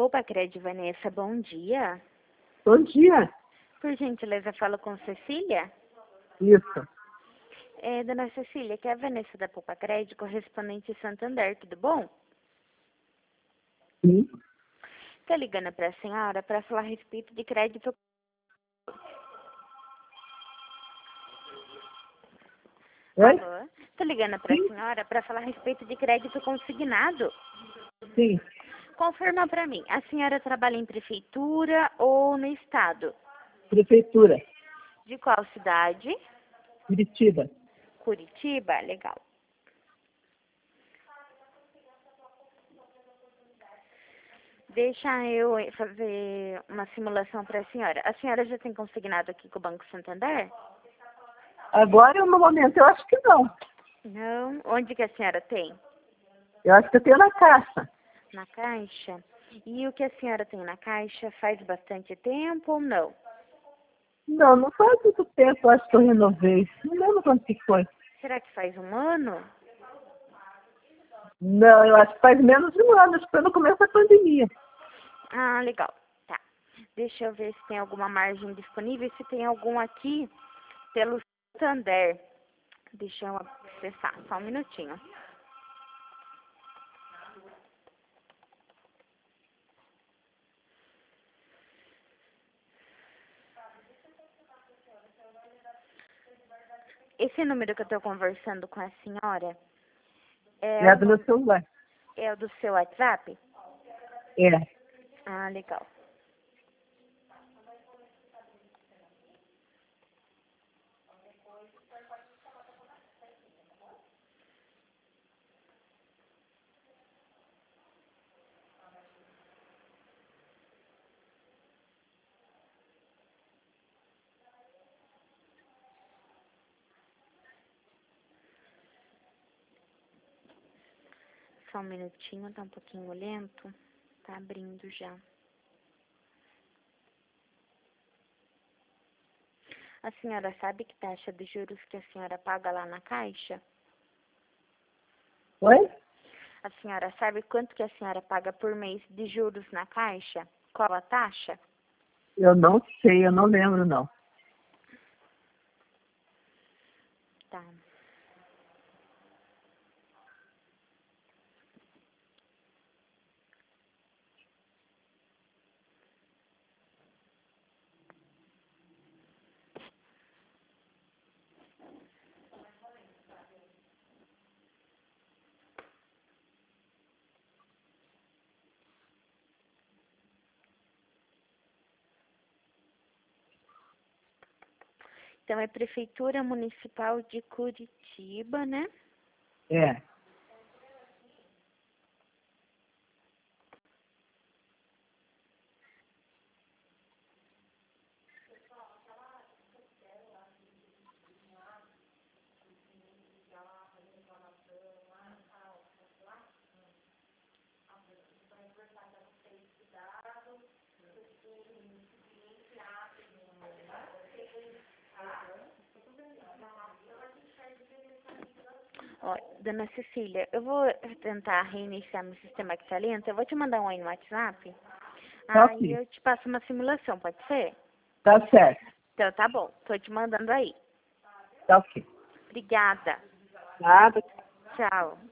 Poupa Crédito, Vanessa, bom dia. Bom dia. Por gentileza, falo com Cecília? Isso. Dona Cecília, que é a Vanessa da Poupa Crédito, correspondente Santander, tudo bom? Sim. Tô ligando para a senhora para falar a respeito de crédito. Oi? Alô? Tô ligando para a senhora para falar a respeito de crédito consignado. Sim. Confirma para mim, a senhora trabalha em prefeitura ou no estado? Prefeitura. De qual cidade? Curitiba. Curitiba? Legal. Deixa eu fazer uma simulação para a senhora. A senhora já tem consignado aqui com o Banco Santander? Agora, no momento, eu acho que não. Não. Onde que a senhora tem? Eu acho que eu tenho na Caixa. Na Caixa? E o que a senhora tem na Caixa faz bastante tempo ou não? Não, não faz muito tempo, eu acho que eu renovei. Não lembro quanto que foi. Será que faz um ano? Não, eu acho que faz menos de um ano, acho que foi no começo da pandemia. Ah, legal. Tá. Deixa eu ver se tem alguma margem disponível, se tem algum aqui pelo Santander. Deixa eu acessar, só um minutinho. Esse número que eu estou conversando com a senhora É do meu celular. é o do seu WhatsApp? É. Ah, legal. Só um minutinho, tá um pouquinho lento. Tá abrindo já. A senhora sabe que taxa de juros que a senhora paga lá na Caixa? Oi? A senhora sabe quanto que a senhora paga por mês de juros na Caixa? Qual a taxa? Eu não sei, eu não lembro, não. Tá. Então, é Prefeitura Municipal de Curitiba, né? É. Ó, dona Cecília, eu vou tentar reiniciar meu sistema que tá lento. Eu vou te mandar um oi no WhatsApp. Tá Aí ok. eu te passo uma simulação, pode ser? Tá certo. Então, tá bom. Tô te mandando aí. Tá ok. Obrigada. Nada. Tchau.